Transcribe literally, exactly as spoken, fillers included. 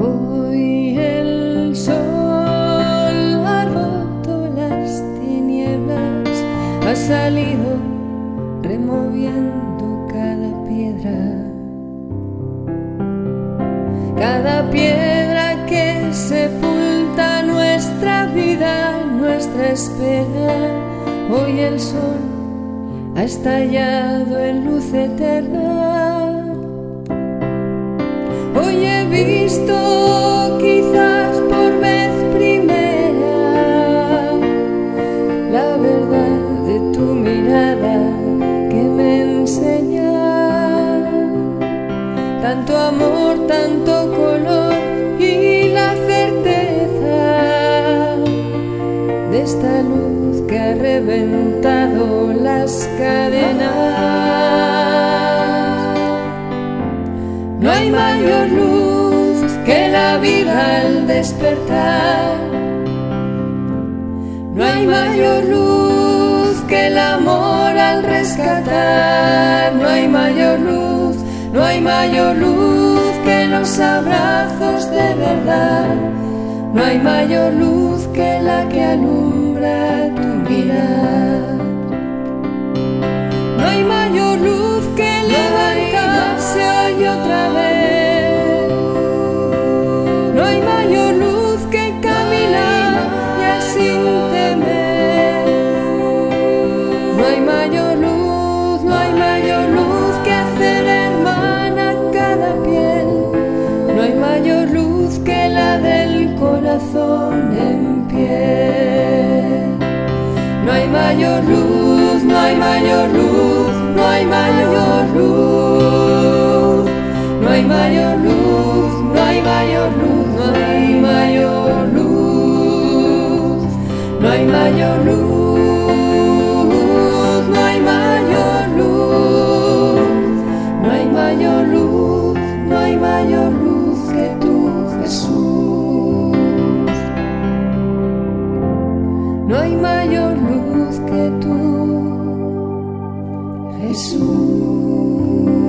Hoy el sol ha roto las tinieblas, ha salido removiendo cada piedra, cada piedra que sepulta nuestra vida, nuestra espera. Hoy el sol ha estallado en luz eterna. Hoy he visto, quizás por vez primera, la verdad de tu mirada que me enseña tanto amor, tanto color y la certeza de esta luz que ha reventado las cadenas. No hay mayor luz que la vida al despertar. No hay mayor luz que el amor al rescatar. No hay mayor luz, no hay mayor luz que los abrazos de verdad. No hay mayor luz que la que alumbra tu mirar. No hay mayor luz que levantarse hoy otra vez. No hay mayor luz que caminar ya sin temer. No hay mayor luz, no hay mayor luz que hacer hermana cada piel. No hay mayor luz que la del corazón en pie. No hay mayor luz, no hay mayor luz, no hay mayor luz. No hay mayor luz, no hay mayor luz, no hay mayor luz. No hay mayor luz, no hay mayor luz. No hay mayor luz, no hay mayor luz que tú, Jesús. No hay mayor luz que tú, Jesús.